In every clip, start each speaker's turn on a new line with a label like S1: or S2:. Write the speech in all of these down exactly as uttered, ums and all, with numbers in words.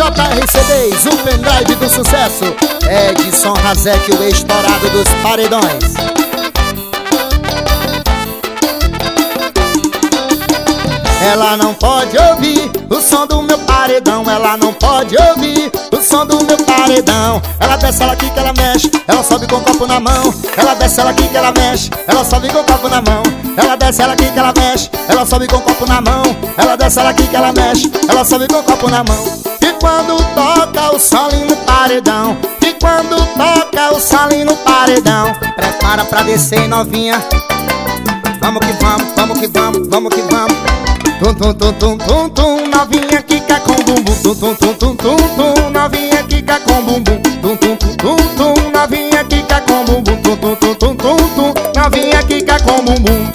S1: J R C Ds, o pendrive do sucesso. Edson Razek, o estourado dos paredões. Ela não pode ouvir o som do meu paredão. Ela não pode ouvir o som do meu paredão. Ela desce, ela quica, ela mexe. Ela sobe com o copo na mão. Ela desce, ela quica, ela mexe. Ela sobe com o copo na mão. Ela desce, ela quica, ela mexe. Ela sobe com o copo na mão. Ela desce, ela quica, ela mexe. Ela sobe com o copo na mão. E quando toca o solinho no paredão, e quando toca o solinho no paredão, prepara pra descer, novinha. Vamos que vamos, vamos que vamos, vamos que vamos. Tum tum tum tum tum tum, novinha quica com bumbum. Tum tum tum tum tum tum, novinha quica com bumbum. Tum tum tum tum tum, novinha quica com bumbum. Tum tum tum tum tum tum, novinha quica com bumbum.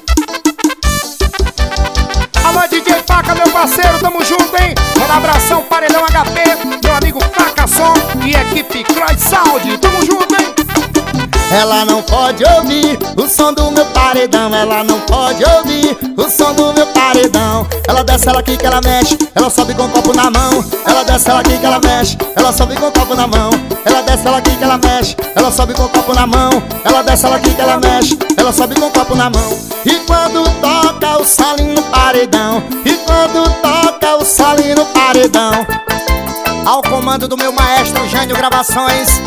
S1: Alô D J Faca, meu parceiro, tamo junto, hein? Manda abração, Paredão H P, meu amigo Faca Som e equipe Croy Sound, tamo junto, hein? Ela não pode ouvir o som do meu paredão. Ela não pode ouvir o som do meu paredão. Ela desce, ela quica, ela mexe. Ela sobe com o copo na mão. Ela desce, ela quica, ela mexe. Ela sobe com o copo na mão. Ela desce, ela quica, ela mexe. Ela sobe com o copo na mão. Ela desce, ela quica, ela mexe. Ela sobe com o copo na mão. E quando toca o solinho no paredão, e quando toca o solinho no paredão, ao comando do meu maestro Gênio Gravações.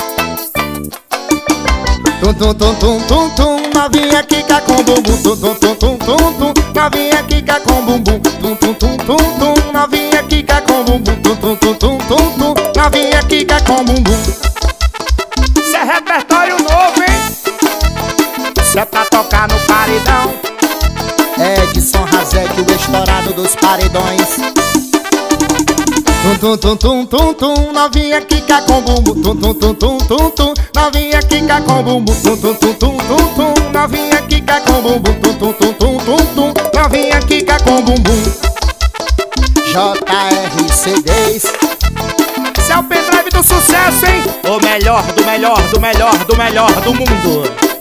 S1: Tum tum tum tum tum tum, novinha quica com bumbum. Tum tum tum tum tum tum, novinha quica com bumbum. Tum tum tum tum tum, novinha quica com bumbum. Tum tum tum tum tum tum, novinha quica com bumbum. Isso é repertório novo, hein? Isso é pra tocar no paredão. Edson Razek, o estourado dos paredões. Tum tum tum tum tum tum, novinha quica com bumbum. Tum tum tum tum tum tum, novinha quica com bumbum. Tum tum tum tum tum tum, novinha quica com bumbum. Tum tum tum tum tum tum, novinha quica com bumbum. J R C Ds. Esse é o pendrive do sucesso, hein? O melhor do melhor do melhor do melhor do mundo.